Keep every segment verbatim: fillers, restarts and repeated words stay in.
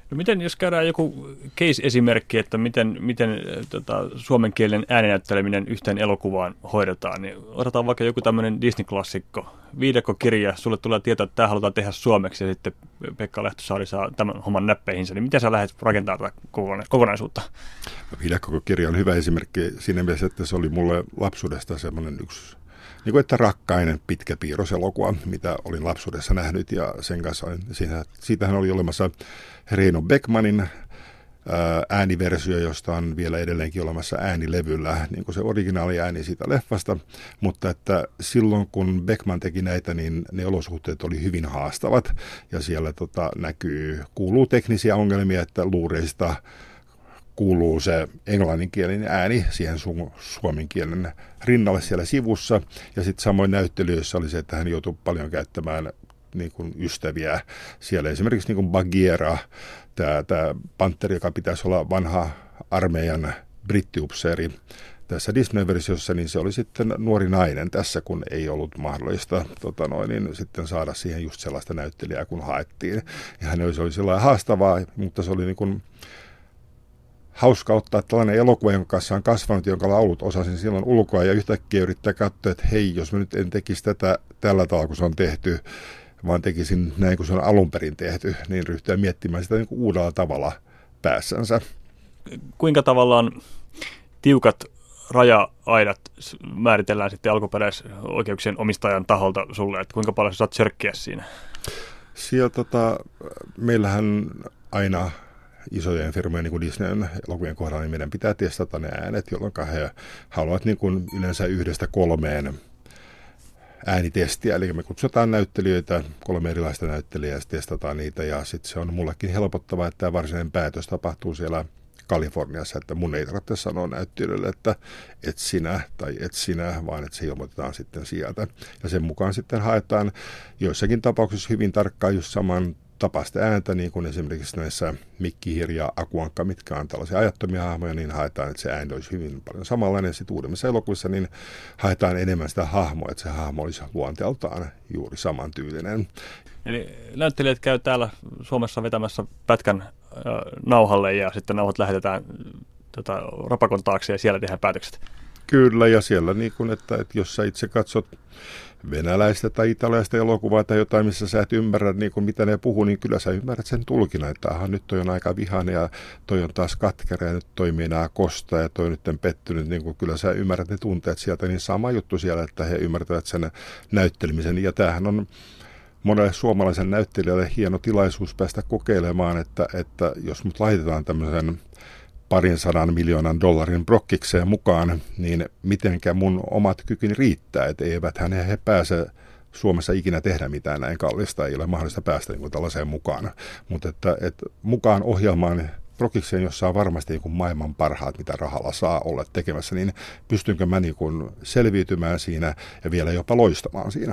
No miten, jos käydään joku case-esimerkki, että miten, miten tota, suomen kielen ääninäytteleminen yhteen elokuvaan hoidetaan, niin otetaan vaikka joku tämmöinen Disney-klassikko, viidekkokirja, sulle tulee tieto, että tämä halutaan tehdä suomeksi, ja sitten Pekka Lehtosaari saa tämän homman näppeihinsä, niin miten sä lähdet rakentamaan tätä kokonaisuutta? Viidekkokirja on hyvä esimerkki siinä mielessä, että se oli mulle lapsuudesta semmoinen yksi, niin kuin että rakkainen pitkä piirroselokuva, mitä olin lapsuudessa nähnyt, ja sen kanssa siinä, siitähän oli olemassa Reino Beckmanin ääniversio, josta on vielä edelleenkin olemassa äänilevyllä, niin kuin se originaali ääni siitä leffasta, mutta että silloin kun Beckman teki näitä, niin ne olosuhteet oli hyvin haastavat, ja siellä tota, näkyy, kuuluu teknisiä ongelmia, että luureista kuuluu se englanninkielinen ääni siihen su- suomenkielen rinnalle siellä sivussa, ja sitten samoin näyttelijöissä oli se, että hän joutui paljon käyttämään niin kuin ystäviä siellä, esimerkiksi niin kuin Bagheera, tämä Panteri, joka pitäisi olla vanha armeijan brittiupseeri tässä Disney-versiossa, niin se oli sitten nuori nainen tässä, kun ei ollut mahdollista tota noin, niin sitten saada siihen just sellaista näyttelijää, kun haettiin. Ja hän oli, se oli sellainen haastavaa, mutta se oli niin kuin hauska ottaa tällainen elokuva, jonka kanssa on kasvanut, jonka laulut osasin silloin ulkoa, ja yhtäkkiä yrittää katsoa, että hei, jos mä nyt en tekisi tätä tällä tavalla, kun se on tehty, vaan tekisin näin, kun se on alun perin tehty, niin ryhtyä miettimään sitä niin kuin uudella tavalla päässänsä. Kuinka tavallaan tiukat raja-aidat määritellään sitten alkuperäisoikeuksien omistajan taholta sulle, että kuinka paljon sä saat sörkkiä siinä? Siellä tota, meillähän aina isojen firmojen, niin kuin Disneyn elokuvien kohdalla, niin meidän pitää testata ne äänet, jolloin he haluavat niin kuin yleensä yhdestä kolmeen äänitestiä, eli me kutsutaan näyttelijöitä, kolme erilaista näyttelijää, ja testataan niitä, ja sitten se on mullekin helpottavaa, että tämä varsinainen päätös tapahtuu siellä Kaliforniassa, että mun ei tarvitse sanoa näyttelijöille, että et sinä tai et sinä, vaan että se ilmoitetaan sitten sieltä. Ja sen mukaan sitten haetaan joissakin tapauksissa hyvin tarkkaan just saman tapaista ääntä, niin kuin esimerkiksi näissä Mikki, Hir ja Akuankka, mitkä on tällaisia ajattomia hahmoja, niin haetaan, että se ääni olisi hyvin paljon samanlainen. Sitten uudemmissa elokuvissa niin haetaan enemmän sitä hahmoa, että se hahmo olisi luonteeltaan juuri samantyylinen. Eli näyttelijät käy täällä Suomessa vetämässä pätkän äh, nauhalle, ja sitten nauhat lähetetään tota, rapakon taakse, ja siellä tehdään päätökset. Kyllä, ja siellä niin kuin, että, että jos sä itse katsot venäläistä tai italialaista elokuvaa tai jotain, missä sä et ymmärrä, niin kuin mitä ne puhuu, niin kyllä sä ymmärrät sen tulkinnan, että aha, nyt toi on aika vihainen ja toi on taas katkera ja nyt toi meinaa kostaa ja toi nyt on pettynyt, niin kuin kyllä sä ymmärrät ne tunteet sieltä, niin sama juttu siellä, että he ymmärtävät sen näyttelemisen, ja tämähän on monelle suomalaisen näyttelijälle hieno tilaisuus päästä kokeilemaan, että, että jos mut laitetaan tämmöisen parin sadan miljoonan dollarin brokkikseen mukaan, niin mitenkä mun omat kykyni riittää, että eiväthän he, he pääse Suomessa ikinä tehdä mitään näin kallista, ei ole mahdollista päästä niin kuin tällaiseen mukaan. Mutta että, että mukaan ohjelmaan brokkikseen, jossa on varmasti niin kuin maailman parhaat, mitä rahalla saa olla tekemässä, niin pystynkö mä niin kuin selviytymään siinä ja vielä jopa loistamaan siinä?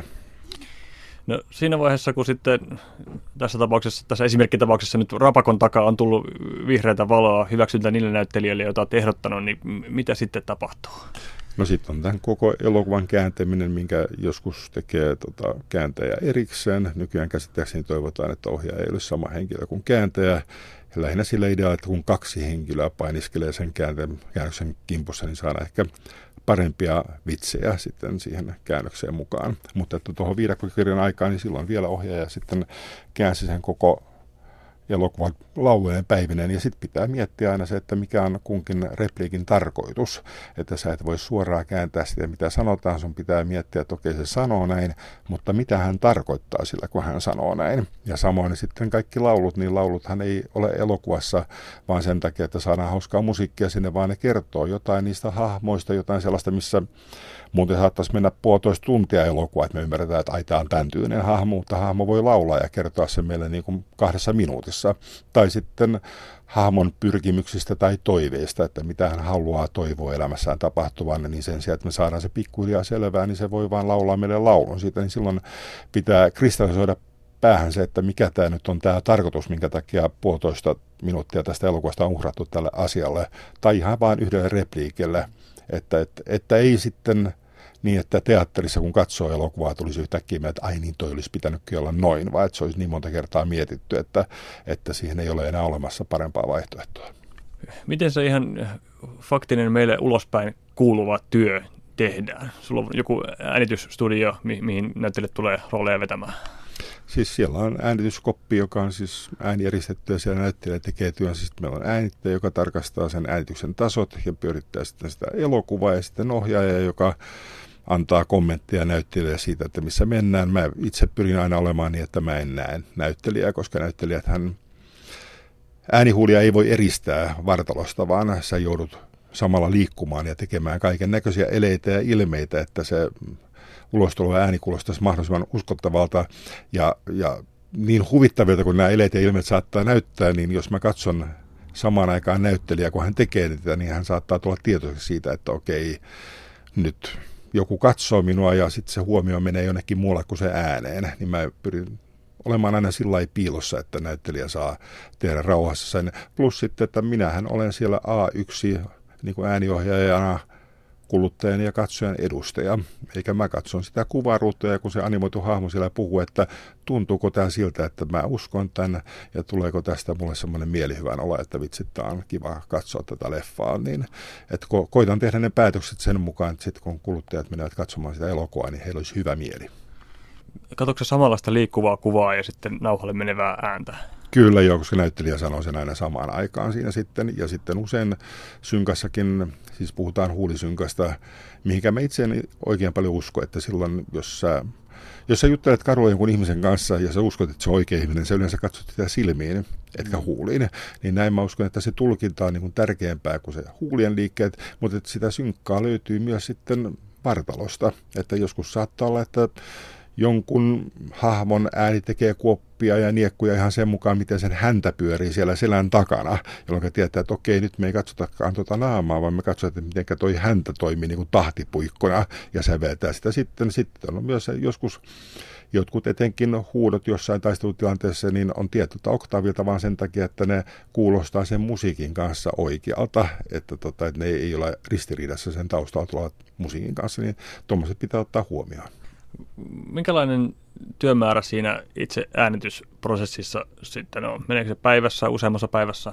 No siinä vaiheessa, kun sitten tässä tapauksessa, tässä esimerkkitapauksessa nyt rapakon takaa on tullut vihreätä valoa, hyväksyntä niille näyttelijöille, joita olet ehdottanut, niin mitä sitten tapahtuu? No sitten on tämän koko elokuvan kääntäminen, minkä joskus tekee tota, kääntäjä erikseen. Nykyään käsittääkseni toivotaan, että ohjaaja ei ole sama henkilö kuin kääntäjä. Ja lähinnä sillä idealla, että kun kaksi henkilöä painiskelee sen käännöksen kimpussa, niin saadaan ehkä parempia vitsejä sitten siihen käännökseen mukaan. Mutta että tuohon viidakkokirjan aikaan, niin silloin vielä ohjaaja sitten käänsi sen koko elokuvan laulujen päivinen, ja sitten pitää miettiä aina se, että mikä on kunkin repliikin tarkoitus, että sä et voi suoraan kääntää sitä, mitä sanotaan, sun pitää miettiä, että okei, se sanoo näin, mutta mitä hän tarkoittaa sillä, kun hän sanoo näin. Ja samoin sitten kaikki laulut, niin lauluthan ei ole elokuvassa, vaan sen takia, että saadaan hauskaa musiikkia sinne, vaan ne kertoo jotain niistä hahmoista, jotain sellaista, missä muuten saattaisi mennä puolitoista tuntia elokuvaa, että me ymmärretään, että ai, tämä on tämän tyylinen hahmo, mutta hahmo voi laulaa ja kertoa sen meille niin kuin kahdessa minuutissa. Tai sitten hahmon pyrkimyksistä tai toiveista, että mitä hän haluaa toivoa elämässään tapahtuvan, niin sen sijaan, että me saadaan se pikkuhiljaa selvää, niin se voi vaan laulaa meille laulun siitä, niin silloin pitää kristallisoida päähän se, että mikä tämä nyt on tämä tarkoitus, minkä takia puolitoista minuuttia tästä elokuvasta on uhrattu tälle asialle, tai ihan vain yhdelle repliikille, että, että, että ei sitten niin, että teatterissa kun katsoo elokuvaa tulisi yhtäkkiä mieltä, että ai niin toi olisi pitänytkin olla noin, vai että se olisi niin monta kertaa mietitty, että, että siihen ei ole enää olemassa parempaa vaihtoehtoa. Miten se ihan faktinen meille ulospäin kuuluva työ tehdään? Sulla on joku äänitysstudio, mi- mihin näyttelijät tulee rooleja vetämään. Siis siellä on äänityskoppi, joka on siis äänieristetty ja siellä näyttelijä tekee työn. Siis meillä on äänittäjä, joka tarkastaa sen äänityksen tasot ja pyörittää sitten sitä elokuvaa ja sitten ohjaaja, joka antaa kommentteja näyttelijälle siitä, että missä mennään. Mä itse pyrin aina olemaan niin, että mä en näe näyttelijää, koska näyttelijäthän äänihuulia ei voi eristää vartalosta, vaan sä joudut samalla liikkumaan ja tekemään kaiken näköisiä eleitä ja ilmeitä, että se ulostulo ääni kuulostaisi mahdollisimman uskottavalta ja, ja niin huvittavilta kuin nämä eleet ja ilmeet saattaa näyttää, niin jos mä katson samaan aikaan näyttelijää, kun hän tekee niitä, niin hän saattaa tulla tietoiseksi siitä, että okei, nyt joku katsoo minua ja sitten se huomio menee jonnekin muualle kuin se ääneen, niin mä pyrin olemaan aina sillä lailla piilossa, että näyttelijä saa tehdä rauhassa sen. Plus sitten, että minähän olen siellä A yksi niin kuin ääniohjaajana, kuluttajan ja katsojan edustaja. Eikä mä katson sitä kuvaruutta ja kun se animoitu hahmo siellä puhuu, että tuntuuko tämä siltä, että mä uskon tämän ja tuleeko tästä mulle semmoinen mielihyvän olo, että vitsi, tämä on kiva katsoa tätä leffaa. Niin, että ko- koitan tehdä ne päätökset sen mukaan, että sitten kun kuluttajat menevät katsomaan sitä elokuvaa, niin heillä olisi hyvä mieli. Katsoitko samanlaista liikkuvaa kuvaa ja sitten nauhalle menevää ääntä? Kyllä joo, koska näyttelijä sanoo sen aina samaan aikaan siinä sitten. Ja sitten usein synkassakin, siis puhutaan huulisynkasta, mihinkä mä itse en oikein paljon usko, että silloin, jos sä, jos sä juttelet kadulla jonkun ihmisen kanssa ja sä uskot, että se on oikea ihminen, sä yleensä katsot sitä silmiin, etkä huuliin. Niin näin mä uskon, että se tulkinta on niin kuin tärkeämpää kuin se huulien liikkeet, mutta että sitä synkkaa löytyy myös sitten vartalosta. Että joskus saattaa olla, että jonkun hahmon ääni tekee kuoppia ja niekkuja ihan sen mukaan, miten sen häntä pyörii siellä selän takana, jolloin tietää, että okei, nyt me ei katsotakaan tuota naamaa, vaan me katsotaan, että miten toi häntä toimii niin kuin tahtipuikkona ja säveltää sitä sitten. Sitten on myös joskus jotkut etenkin huudot jossain taistelutilanteessa, niin on tietyltä oktaavilta vaan sen takia, että ne kuulostaa sen musiikin kanssa oikealta, että, tota, että ne ei ole ristiriidassa sen taustalla tulevat musiikin kanssa, niin tuommoiset pitää ottaa huomioon. Minkälainen työmäärä siinä itse äänitysprosessissa sitten on? Meneekö se päivässä, useammassa päivässä?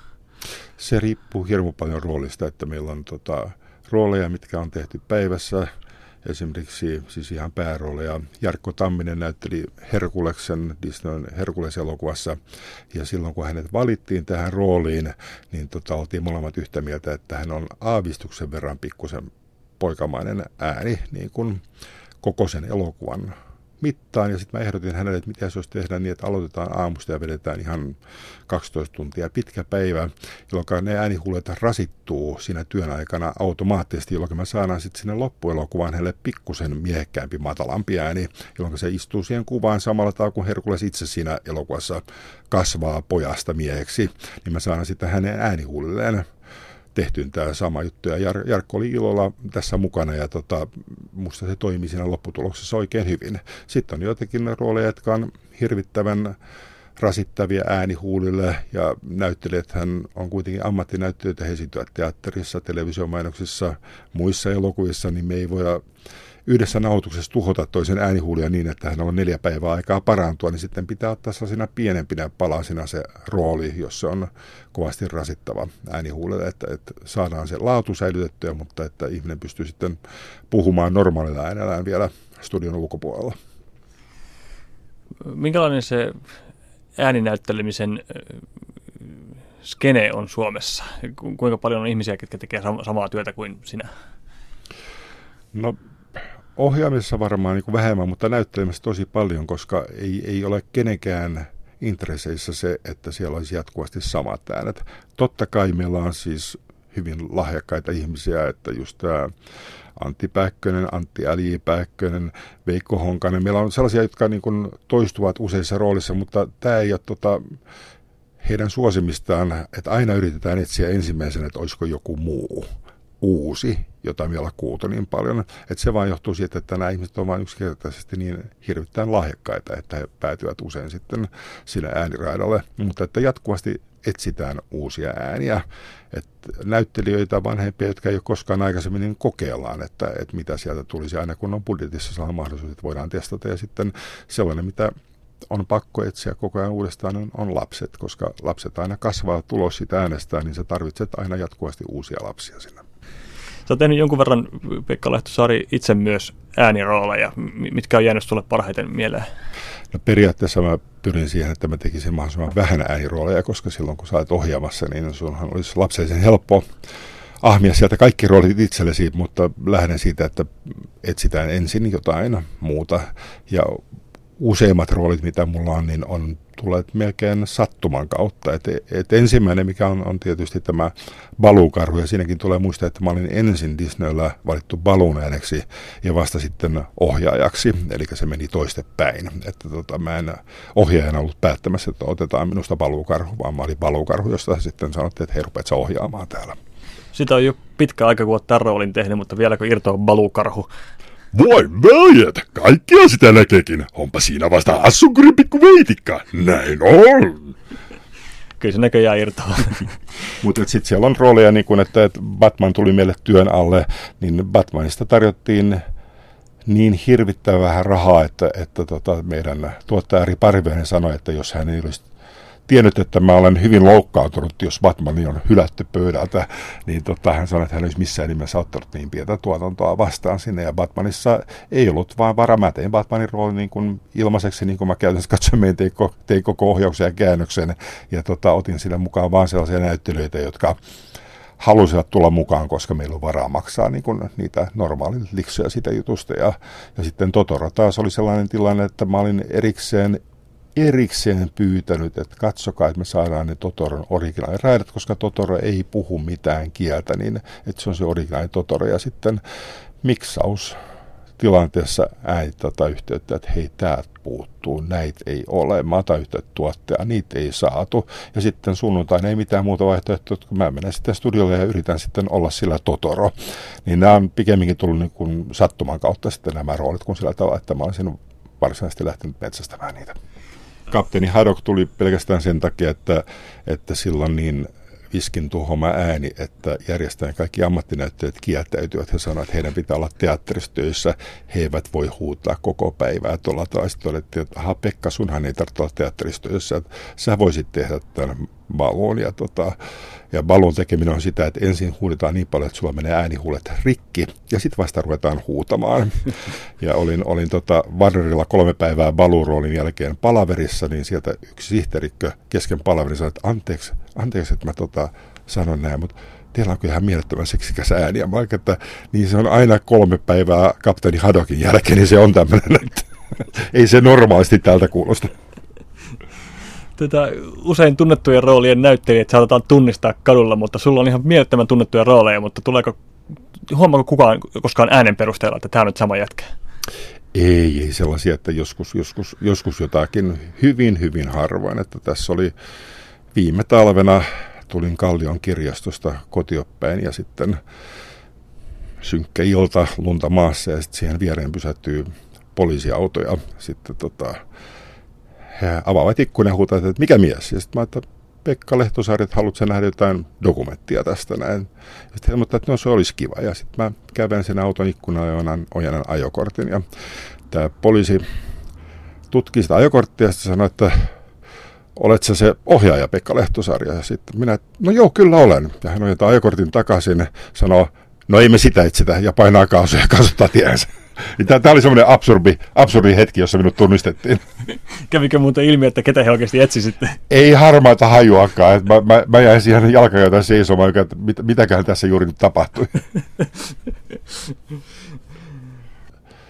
Se riippuu hirmu paljon roolista, että meillä on tota, rooleja, mitkä on tehty päivässä. Esimerkiksi siis ihan päärooleja. Jarkko Tamminen näytteli Herkuleksen Disneyn Herkules-elokuvassa. Ja silloin kun hänet valittiin tähän rooliin, niin tota, oltiin molemmat yhtä mieltä, että hän on aavistuksen verran pikkusen poikamainen ääni, niin kuin koko sen elokuvan mittaan. Ja sitten mä ehdotin hänelle, että mitä se olisi tehdä niin, että aloitetaan aamusta ja vedetään ihan kaksitoista tuntia pitkä päivä, jolloin ne äänihuulet rasittuu siinä työn aikana automaattisesti, jolloin mä saadaan sitten sinne loppuelokuvaan hänelle pikkusen miehekkäämpi, matalampi ääni, jolloin se istuu siihen kuvaan samalla tavalla kuin Herkules itse siinä elokuvassa kasvaa pojasta mieheksi, niin mä saan sitten hänen äänihuulilleen tehtyyn tämä sama juttu. Ja Jar- Jarkko oli ilolla tässä mukana ja tota, musta se toimi siinä lopputuloksessa oikein hyvin. Sitten on joitakin rooleja, jotka on hirvittävän rasittavia äänihuulille ja näyttelijäthän on kuitenkin ammattinäyttelijöitä, he esiintyvät teatterissa, televisiomainoksissa, muissa elokuvissa, niin me ei voida yhdessä nauhoituksessa tuhota toisen äänihuulia niin, että hän on neljä päivää aikaa parantua, niin sitten pitää ottaa sellaisina pienempinä palasina se rooli, jos se on kovasti rasittava äänihuulelle, että, että saadaan se laatu säilytettyä, mutta että ihminen pystyy sitten puhumaan normaalilla äänellään vielä studion ulkopuolella. Minkälainen se ääninäyttelemisen skene on Suomessa? Kuinka paljon on ihmisiä, jotka tekee samaa työtä kuin sinä? No ohjaamisessa varmaan niin kuin vähemmän, mutta näyttelemässä tosi paljon, koska ei, ei ole kenenkään intresseissä se, että siellä olisi jatkuvasti samat äänet. Totta kai meillä on siis hyvin lahjakkaita ihmisiä, että just tämä Antti Päikkönen, Antti Äli-Päikkönen, Veikko Honkanen. Meillä on sellaisia, jotka niin kuin toistuvat useissa roolissa, mutta tämä ei ole tota, heidän suosimistaan, että aina yritetään etsiä ensimmäisenä, että olisiko joku muu uusi, jota me ollaan kuultu niin paljon. Että se vaan johtuu siitä, että nämä ihmiset ovat vain yksinkertaisesti niin hirvittävän lahjakkaita, että he päätyvät usein sitten sinne ääniraidalle. Mutta että jatkuvasti etsitään uusia ääniä. Et näyttelijöitä, vanhempia, jotka ei ole koskaan aikaisemmin, niin kokeillaan, että, että mitä sieltä tulisi aina, kun on budjetissa saa mahdollisuus, että voidaan testata. Ja sitten sellainen, mitä on pakko etsiä koko ajan uudestaan, on, on lapset, koska lapset aina kasvaa, tulos sitä äänestää, niin sä tarvitset aina jatkuvasti uusia lapsia sinne. Sä oot tehnyt jonkun verran, Pekka Lehtosaari, itse myös äänirooleja. Mitkä on jäänyt sulle parhaiten mieleen? No periaatteessa mä pyrin siihen, että mä tekisin mahdollisimman vähän äänirooleja, koska silloin kun sä olet ohjaamassa, niin sunhan olisi lapsellisen helppo ahmia sieltä kaikki roolit itsellesi, mutta lähden siitä, että etsitään ensin jotain muuta. Ja useimmat roolit, mitä mulla on, niin on tulleet melkein sattuman kautta. Et, et ensimmäinen, mikä on, on tietysti tämä Baloo-karhu, ja siinäkin tulee muistaa, että mä olin ensin Disneyllä valittu Baloon ääneksi ja vasta sitten ohjaajaksi, eli se meni toistepäin. Että tota, mä en ohjaajana ollut päättämässä, että otetaan minusta Baloo-karhu, vaan mä olin Baloo-karhu, josta sitten sanottiin, että hei, rupeat sä ohjaamaan täällä. Sitä on jo pitkä aika, kun olet tämän roolin tehnyt, mutta vieläkö irtoaa Baloo-karhu? Voi veljet, kaikkia sitä näkeekin. Onpa siinä vasta hassunkurin pikku veitikka. Näin on. Kyllä se näköjään irtoaa. Mutta sitten siellä on rooleja, niin kun, että, että Batman tuli meille työn alle, niin Batmanista tarjottiin niin hirvittävän vähän rahaa, että, että tota, meidän tuottaja Ari Parviainen sanoi, että jos hän ei olisi tiennyt, että mä olen hyvin loukkaantunut, jos Batman on hylätty pöydältä, niin tota, hän sanoi, että hän olisi missään nimessä ottanut niin pientä tuotantoa vastaan sinne. Ja Batmanissa ei ollut vaan varaa. Mä tein Batmanin roolin niin kuin ilmaiseksi, niin kuin mä käytännössä katsoin, tein, tein koko ohjauksen ja käännöksen. Ja tota, otin sille mukaan vaan sellaisia näyttelyitä, jotka halusivat tulla mukaan, koska meillä on varaa maksaa niin kuin niitä normaalia liksuja siitä jutusta. Ja, ja sitten Totoro taas oli sellainen tilanne, että mä olin erikseen erikseen pyytänyt, että katsokaa, että me saadaan ne Totoron originaaliraidat, koska Totoro ei puhu mitään kieltä, niin että se on se originaali Totoro. Ja sitten miksaus tilanteessa äiti tai yhteyttä, että hei, täältä puuttuu, näitä ei ole, mä otan yhteyttä tuottaja, niitä ei saatu. Ja sitten sunnuntaina ei mitään muuta vaihtoehtoa, kun mä menen sitten studiolle ja yritän sitten olla sillä Totoro. Niin nämä on pikemminkin tullut niin kuin sattuman kautta sitten nämä roolit, kun sillä tavalla, että mä olisin varsinaisesti lähtenyt metsästämään niitä. Kapteeni Haddock tuli pelkästään sen takia, että, että sillä on niin viskin tuhoma ääni, että järjestäjän kaikki ammattinäyttelijät kieltäytyvät ja sanoivat, että heidän pitää olla teatteristöissä, he eivät voi huutaa koko päivää. Tuolla taas todettiin, että aha, Pekka, sunhan ei tarvitse olla teatteristöissä, että sä voisit tehdä tämän Baloon. Ja, tota, ja Baloon tekeminen on sitä, että ensin huudetaan niin paljon, että sulla menee äänihuulet rikki, ja sitten vasta ruvetaan huutamaan. Ja olin, olin tota Warnerilla kolme päivää Baloo-roolin jälkeen palaverissa, niin sieltä yksi sihteerikkö kesken palaverin sanoi, että anteeksi, anteeksi, että mä tota, sanon näin, mutta teillä on kyllä ihan mielettömän seksikäs ääni. Ja mä olen, että niin se on aina kolme päivää kapteeni Haddockin jälkeen, niin se on tämmöinen, että ei se normaalisti tältä kuulosta. Tätä usein tunnettujen roolien näyttelijät saatetaan tunnistaa kadulla, mutta sulla on ihan mielettömän tunnettuja rooleja, mutta tuleeko, huomaako kukaan koskaan äänen perusteella, että tämä on nyt sama jätkä? Ei, ei sellaisia, että joskus, joskus, joskus jotakin hyvin, hyvin harvoin, että tässä oli viime talvena, tulin Kallion kirjastosta kotiopäin ja sitten synkkä ilta, lunta maassa ja sitten siihen viereen pysähtyy poliisiauto ja sitten tota, he avaavat ikkunan ja huutavat, että mikä mies? Ja sitten mä että Pekka Lehtosaari, että haluatko nähdä jotain dokumenttia tästä näin? Ja sitten mutta että no se olisi kiva. Ja sitten mä kävin sen auton ikkunan ja ojan, ojan ajokortin. Ja tämä poliisi tutki sitä ajokorttia ja sitten sanoi, että olet sä se ohjaaja Pekka Lehtosaari? Ja sitten minä, no joo, kyllä olen. Ja hän ojentaa ajokortin takaisin, sanoo, no ei me sitä etsitä ja painaa kaasua ja kasvattaa tiensä. Tämä oli semmoinen absurdi, absurdi hetki, jossa minut tunnistettiin. Kävikö muuten ilmi, että ketä he oikeasti etsi sitten? Ei harmaata hajuakaan. Mä, mä, mä jäin siihen jalkakäytään seisomaan, että mit, mitäköhän tässä juuri nyt tapahtui.